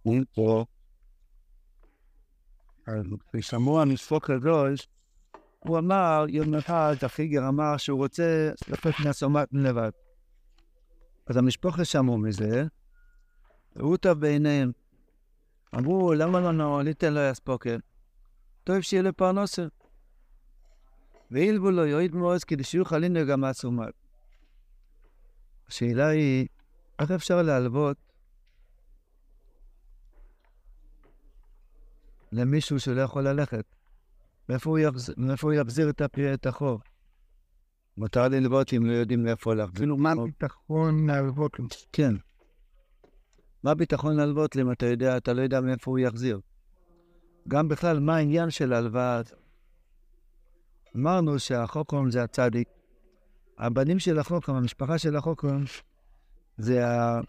פה, אז כששמעו המשפוק הקדוש, הוא אמר, יום אחד, החיגר אמר שהוא רוצה לפת מהסומט לבד. אז המשפחה שמעו מזה, ראו אותה בעיניהם. אמרו, למה לא ניתן לו יספוקה? טוב שיהיה לפרנסה. ואילבו לו יועיד מאוד כדי שיוכל לנהוג גם הסומט. השאלה היא, איך אפשר להלוות למישהו שלא יכול ללכת? מאיפה הוא יחזיר את החוב? מותר ללוות אם לא יודעים לאיפה להחזיר. אפילו מה ביטחון להלוות לו? כן. מה ביטחון להלוות לי אם אתה לא יודע מאיפה הוא יחזיר? גם בכלל, מה העניין של הלוואה? אמרנו שהחוקרום זה הצדיק. הבנים של החוקרום, המשפחה של החוקרום, זה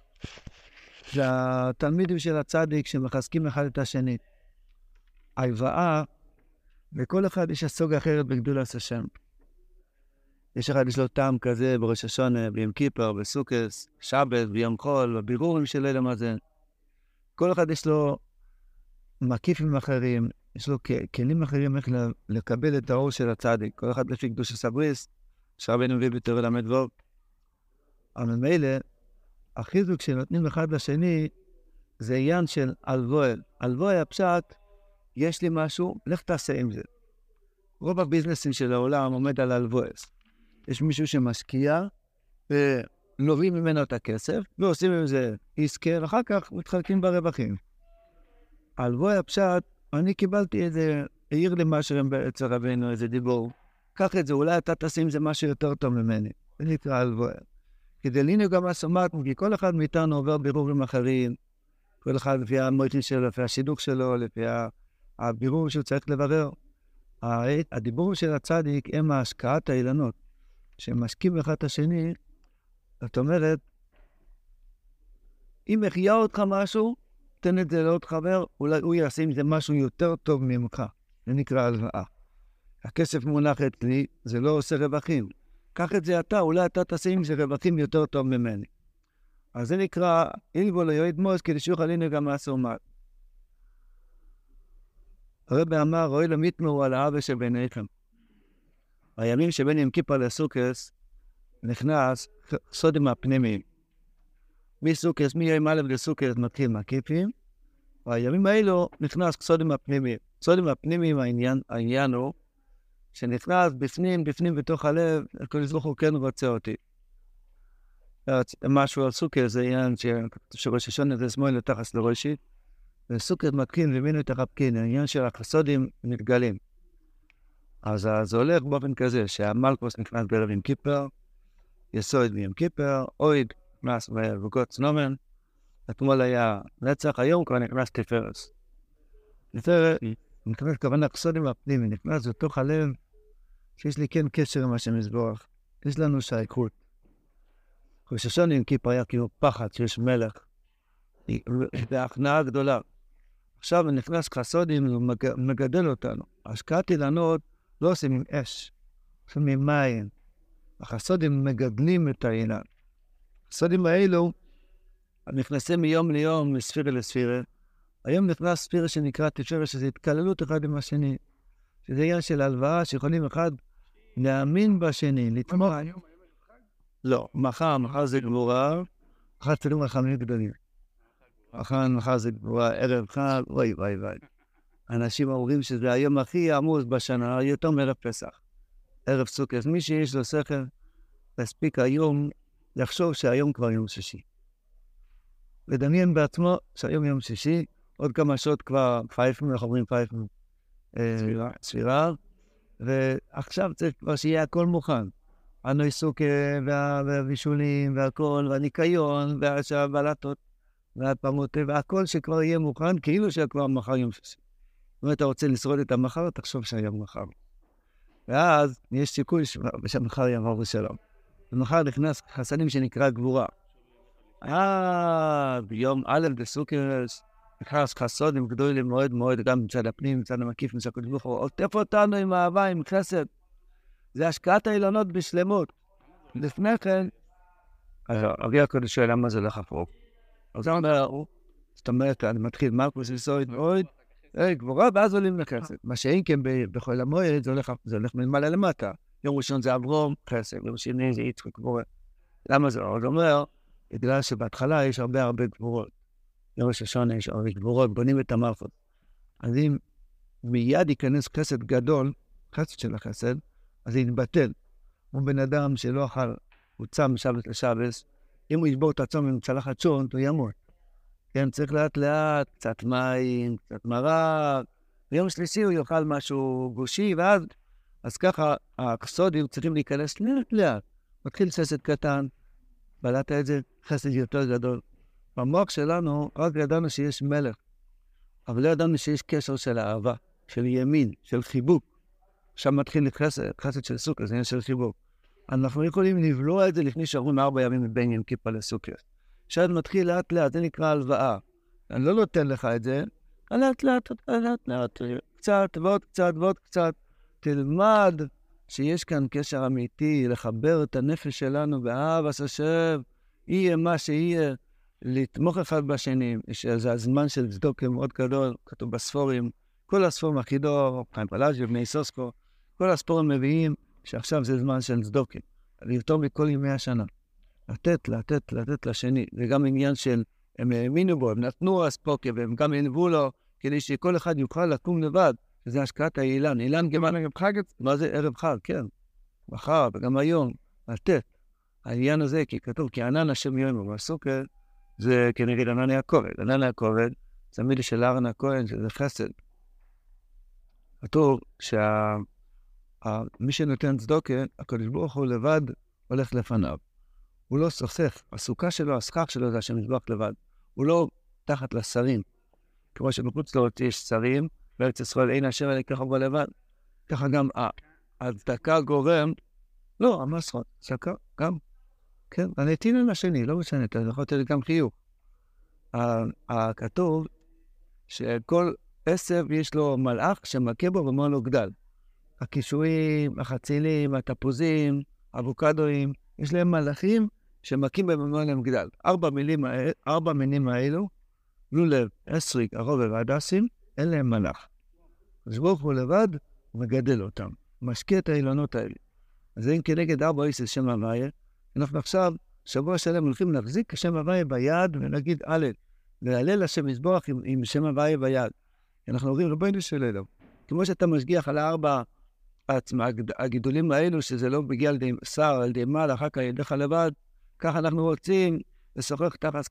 התלמידים של הצדיק שמחזקים אחד את השני. ההלוואה, לכל אחד יש הסוג אחרת בגדולת השם. יש אחד יש לו טעם כזה בראש השונה, ביום כיפר, בסוכס, שבת, ביום חול, בבירורים של ליל המאזן. כל אחד יש לו מקיפים אחרים, יש לו כלים אחרים איך לקבל את האור של הצדיק. כל אחד לפי קדוש הסבריס, שרבנו מביא בתורה למדבור. אבל מילא, החיזוק שנותנים אחד לשני, זה עניין של הלוואה. הלוואה הפשט, יש לי משהו, לך תעשה עם זה. רוב הביזנסים של העולם עומד על הלוואה. יש מישהו שמשקיע, ולובים ממנו את הכסף, ועושים עם זה עסקה, ואחר כך מתחלקים ברווחים. הלוואה הפשט, אני קיבלתי איזה, העיר לי משהו אצל רבינו, איזה דיבור. קח את זה, אולי אתה תעשה עם זה משהו יותר טוב ממני. זה נקרא הלוואה. כדי לנהוג גם הסומט, כי כל אחד מאיתנו עובר בירורים אחרים, כל אחד לפי המויטין שלו, לפי השידוך שלו, לפי הבירור שהוא צריך לברר. הדיבור של הצדיק הם ההשקעת האילנות, שהם משקיעים אחד את השני. זאת אומרת, אם החיה אותך משהו, תן את זה לעוד חבר, אולי הוא יעשה עם זה משהו יותר טוב ממך. זה נקרא הלוואה. הכסף מונח אצלי, זה לא עושה רווחים. קח את זה אתה, אולי אתה תעשה עם זה רווחים יותר טוב ממני. אז זה נקרא, אילבו ליועיד מוז, כדי שיוכל לנהוג גם הסומט. הרבי אמר, רואי למיתמרו על האבא שביניכם. הימים שבין יום כיפר לסוכס, נכנס סודים הפנימיים. מסוכס, מיום א' לסוכס מתחיל מקיפים, והימים האלו נכנס סודים הפנימיים. סודים הפנימיים העניין הוא, שנכנס בפנים בתוך הלב, הקדוש ברוך הוא כן רוצה אותי. משהו על סוכס זה עניין שראש השונה זה שמאל לתחס לראשי, וסוכס מתקין ומינו תחפקין, העניין של החסודים מתגלים. אז זה הולך באופן כזה, שהמלכוס נכנס בערב יום כיפר, יסוד ביום כיפר, אויד נכנס בבוגות סנומן, אתמול היה נצח, היום כבר נכנס תפרס. נכנס כוונה חסודים הפנימיים, נכנס לתוך הלב, שיש לי כן קשר עם השם יזברך, יש לנו שייכות. ראש השונה יום כיפר היה כאילו פחד שיש מלך, והכנעה גדולה. עכשיו נכנס חסודים, הוא מגדל אותנו. השקעת אילנות לא עושים עם אש, עושים עם מים. החסודים מגדלים את האילן. החסודים האלו נכנסים מיום ליום, מספירה לספירה. היום נכנס ספירה שנקרא תפארת, שזה התקללות אחד עם השני. שזה עניין של הלוואה שיכולים אחד להאמין בשני, לתמוך. לא, מחר זה גבורה, מחר תפילין רחמים גדולים. מחר זה גבורה, ערב חג, וואי. אנשים אומרים שזה היום הכי עמוס בשנה, יותר מערב פסח. ערב סוכות, מי שיש לו שכל, להספיק היום, לחשוב שהיום כבר יום שישי. לדמיין בעצמו שהיום יום שישי, עוד כמה שעות כבר פייפים, אנחנו אומרים פייפים, ספירה, ועכשיו צריך כבר שיהיה הכל מוכן. הנוי סוכה והבישולים והכל, והניקיון, והבלטות, והפמות, והכל שכבר יהיה מוכן, כאילו שכבר מחר יום שישי. אם אתה רוצה לשרוד את המחר, תחשוב שהיום מחר. ואז יש סיכוי שמחר יעבור בשלום. ומחר נכנס חסדים שנקרא גבורה. ביום א' בסוכרס, נכנס חסדים גדולים מאוד, גם מצד הפנים, מצד המקיף, מצד הקדוש ברוך הוא, עוטף אותנו עם אהבה, עם חסד. זה השקעת האילנות בשלמות. לפני כן, אבי הקודש שואל למה זה לחפרוק. אז הוא אומר, זאת אומרת, אני מתחיל מלכוס יסוד אוהד, גבורה, ואז עולים לחסד. מה שאין כן בחול המועד, זה הולך מלמעלה למטה. יום ראשון זה אברום, חסד, יום שני זה יצחק גבורה. למה זה? זה אומר, בגלל שבהתחלה יש הרבה גבורות. יום ראש השונה יש הרבה גבורות, בונים את המלכות. אז אם מיד ייכנס חסד גדול, חסד של החסד, אז זה יתבטל. הוא בן אדם שלא אכל, הוא צם משבת לשבס, אם הוא ישבור את הצום עם צלחת שונט, הוא ימות. כן, צריך לאט לאט, קצת מים, קצת מרק, ביום שלישי הוא יאכל משהו גושי, ואז, אז ככה, הקסודים צריכים להיכנס לאט לאט. מתחיל חסד קטן, בלעת את זה, חסד יותר גדול. במוח שלנו, רק ידענו שיש מלך, אבל לא ידענו שיש קשר של אהבה, של ימין, של חיבוק. עכשיו מתחיל חסד של סוכר, זה עניין של חיבוק. אנחנו יכולים לבלוע את זה לפני שעוברים 4 ימים מבין יום כיפה לסוכר. כשאת מתחיל לאט לאט, זה נקרא הלוואה. אני לא נותן לך את זה, לאט לאט, קצת ועוד קצת ועוד קצת. תלמד שיש כאן קשר אמיתי, לחבר את הנפש שלנו באהבת השם, יהיה מה שיהיה, לתמוך אחד בשני. זה הזמן של צדוקה מאוד גדול, כתוב בספורים, כל הספורים החידור, חיים פלאג'י, בני סוסקו, כל הספורים מביאים שעכשיו זה זמן של צדוקה, יותר מכל ימי השנה. לתת לשני, זה גם עניין של, הם האמינו בו, הם נתנו הספוקה, והם גם הנבו לו, כדי שכל אחד יוכל לקום לבד, שזה השקעת האילן. אילן גמר ערב חג? מה זה ערב חג? כן. מחר וגם היום, לתת. העניין הזה, כי כתוב, כי ענן השם יאמר, והסוכר, זה כנגד ענן הכובד. ענן הכובד, זה מילה של אהרן הכהן, שזה חסד. כתוב מי שנותן צדוקה, הקדוש ברוך הוא לבד הולך לפניו. הוא לא סוכסך. הסוכה שלו, הסכך שלו, זה השם יזבח לבד. הוא לא תחת לשרים. כמו שבחוץ לארץ יש שרים, בארץ ישראל אין השם אלא ככה לבד. ככה גם הצדקה גורם, לא, המסרות, צדקה, גם, כן, הנתינה לשני, לא משנה, אתה יכול לתת גם חיוך. הכתוב שכל עשב יש לו מלאך שמכה בו ואומר לו גדל. הקישואים, החצילים, התפוזים, אבוקדואים, יש להם מלאכים שמכים בהם ואומר להם גדל. 4 מינים האלו, לולב, אסריק, הרובב והדסים, אין להם מלאך. אז ברוך הוא לבד, הוא מגדל אותם, משקיע את האילונות האלה. אז אם כנגד 4 איס שם הוויה, אנחנו עכשיו, שבוע שלם הולכים להחזיק השם הוויה ביד ונגיד להלל השם מזבוח עם שם הוויה ביד. אנחנו אומרים רבנו שלנו, כמו שאתה משגיח על 4 הגידולים האלו, שזה לא מגיע על ידי שר, על ידי מעל, אחר כך ידיך לבד, ככה אנחנו רוצים לשוחח תחת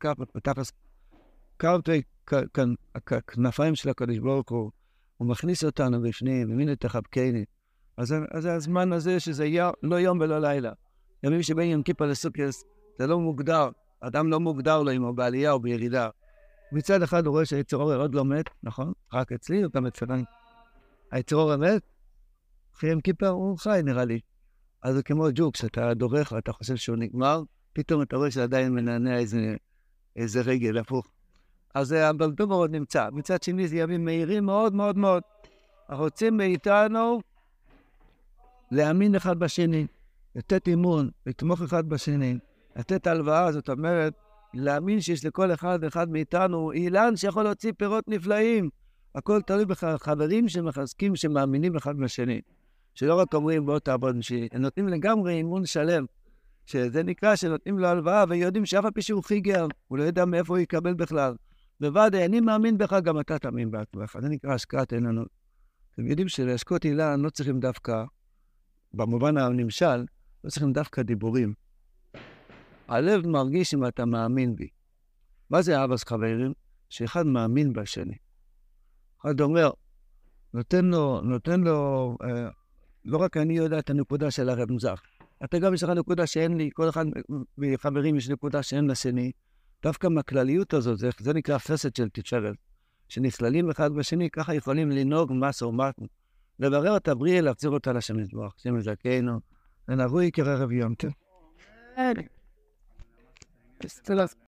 קרפי, הכנפיים של הקדוש ברוך הוא, הוא מכניס אותנו בפנים, ומין את החבקני. אז זה הזמן הזה שזה לא יום ולא לילה. ימים שבין יום כיפה לסוכרס, זה לא מוגדר, אדם לא מוגדר לו אם הוא בעלייה או בירידה. מצד אחד הוא רואה שהיצר אור עוד לא מת, נכון? רק אצלי הוא גם אצלנו. היצר אור מת, אחרי יום כיפה הוא חי נראה לי. אז זה כמו ג'וק, שאתה דורך ואתה חושב שהוא נגמר, פתאום אתה רואה שעדיין מנענע איזה רגל הפוך. אז הבלטום עוד נמצא. מצד שני זה ימים מהירים מאוד מאוד מאוד. רוצים מאיתנו להאמין אחד בשני, לתת אימון, לתמוך אחד בשני, לתת הלוואה, זאת אומרת, להאמין שיש לכל אחד מאיתנו אילן שיכול להוציא פירות נפלאים. הכל תלוי בחברים שמחזקים, שמאמינים אחד בשני. שלא רק אומרים בוא תעבוד, שנותנים לגמרי אימון שלם. שזה נקרא שנותנים לו הלוואה ויודעים שאף על פי שהוא חיגר, הוא לא יודע מאיפה הוא יקבל בכלל. בוודאי, אני מאמין בך, גם אתה תאמין בעצמך. זה נקרא השקעת עיננות. אתם יודעים שלהשקות אילן לא צריכים דווקא, במובן הנמשל, לא צריכים דווקא דיבורים. הלב מרגיש אם אתה מאמין בי. מה זה אהבת חברים? שאחד מאמין בשני. אחד אומר, נותן לו, לא רק אני יודע את הנקודה של הרב מזרח. אתה גם יש לך נקודה שאין לי, כל אחד מחברים יש נקודה שאין לשני. דווקא מהכלליות הזאת, זה נקרא חסד של תפארת. שנכללים אחד בשני, ככה יכולים לנהוג מסו ומתנו. לברר את הבריאה, להחזיר אותה לשם יזבח. שם יזכנו, ונבוא יקרא רב יום.